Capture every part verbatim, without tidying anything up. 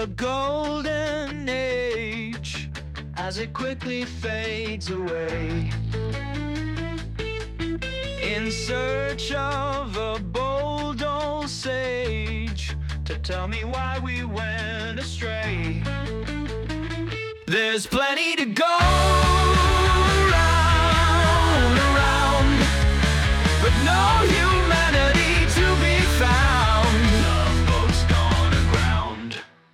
the golden age as it quickly fades away, in search of a bold old sage to tell me why we went astray. There's plenty to go round, around, but no humanity to be found. Love boat's gone aground.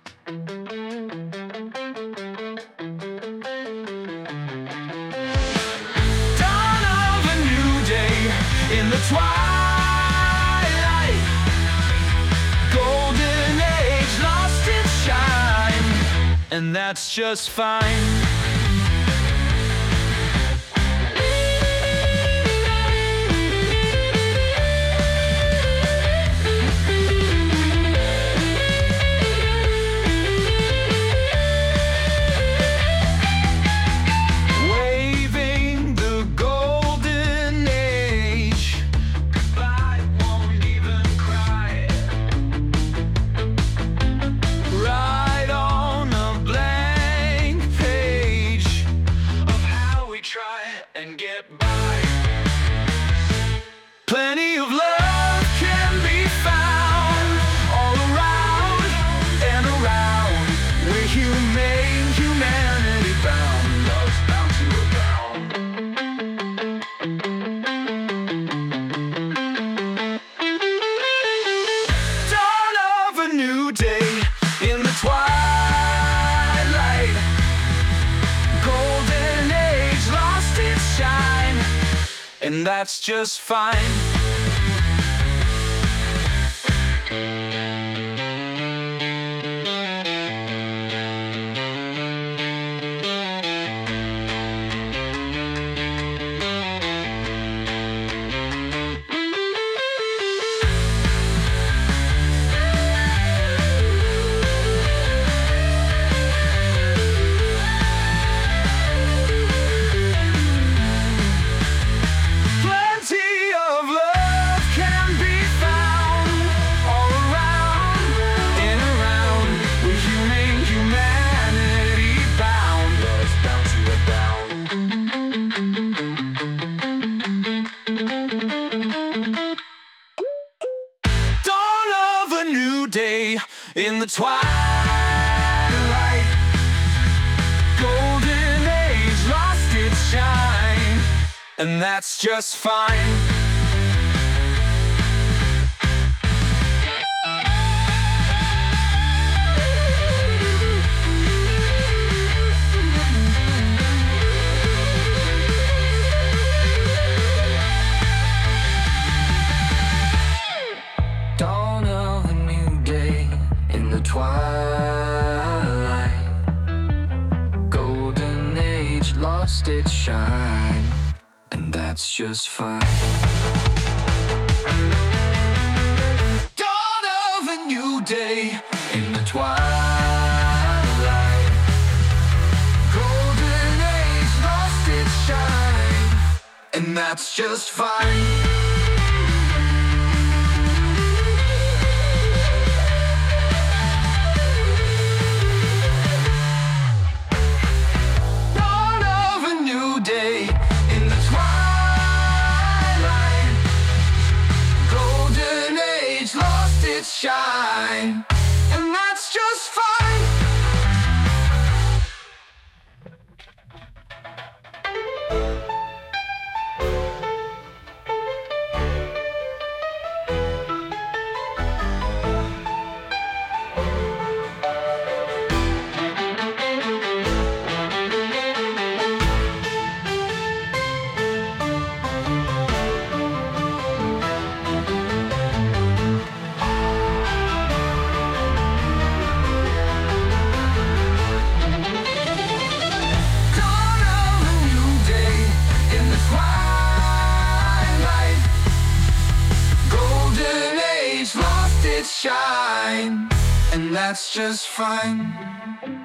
Dawn of a new day in the twilight. Golden age lost its shine, and that's just fine. Waving the golden age goodbye, won't even cry. Right on a blank page of how we try and get by. Plenty of love can be found all around and around. We're humane, humanity bound. Love's bound to abound. Dawn of a new day in the twilight. Golden age lost its shine, and that's just fine. Plenty of love can be found all around and around. We're humane, humanity bound. Love's bound to abound. Dawn of a new day in the twilight. Golden age lost its shine, and that's just fine. Dawn of a new day in the twilight. Golden age lost its shine, and that's just fine. Dawn of a new day in the twilight. Golden age lost its shine, and that's just fine. Dawn of a new day in the twilight. Golden age lost its shine, and that's just fine. Dawn of a new day in the twilight. Golden age lost its shine, and that's just fine.